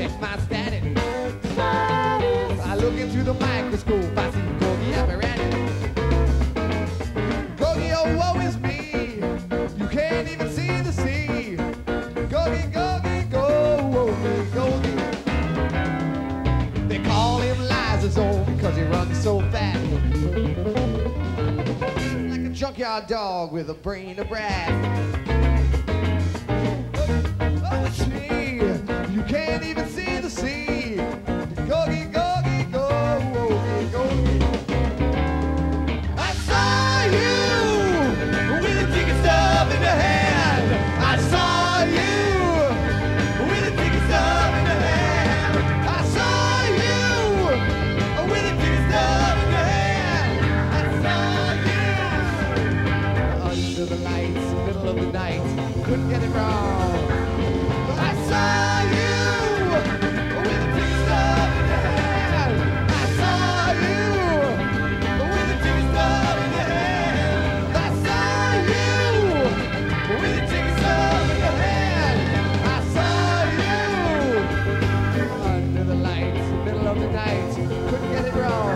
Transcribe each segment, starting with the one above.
check my status. I look into the microscope, I see Googie apparatus. Googie, oh, woe is me, you can't even see the sea. Googie, Googie, go, Googie. They call him Lysosome because he runs so fast. Like a junkyard dog with a brain of brass. Oh, it's me, you can't even see the sea. Googie, Googie, go, Googie, Googie. I saw you with the ticket stub in the hand. I saw you with the ticket stub in the hand. I saw you with the ticket stub in the hand. I saw you under the lights, middle of the night. Couldn't get it wrong. I saw you with the ticket stub in the hand. I saw you with the ticket stub in the hand. I saw you with the ticket stub in the hand. I saw you under the lights, middle of the night. Couldn't get it wrong.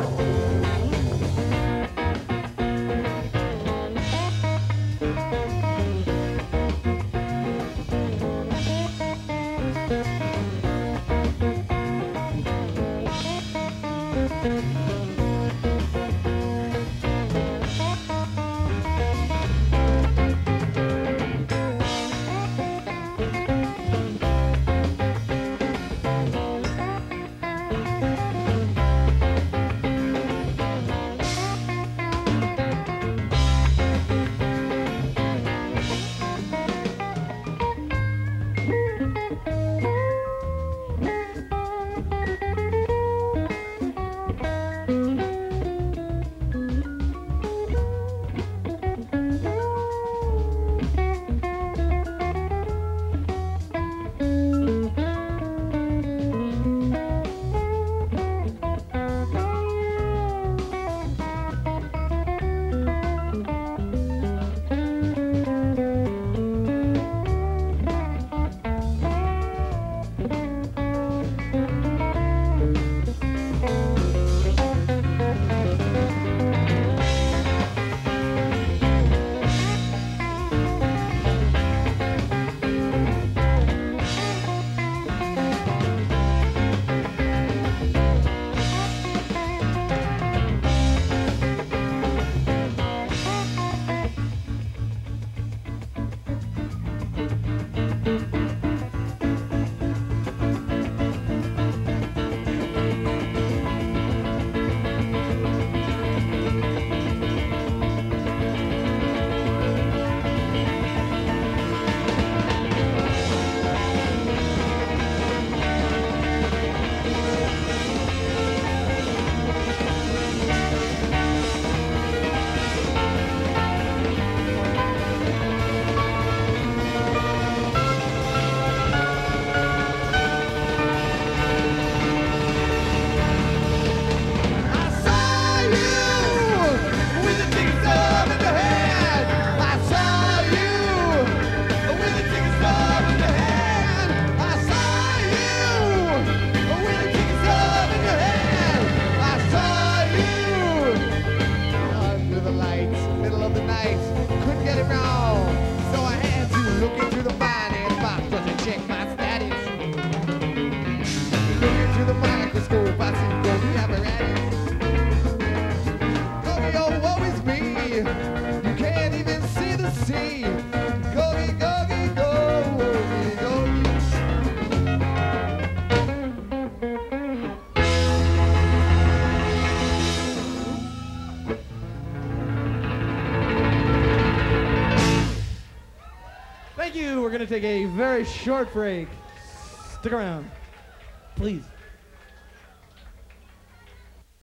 Thank you. We're going to take a very short break. Stick around, please.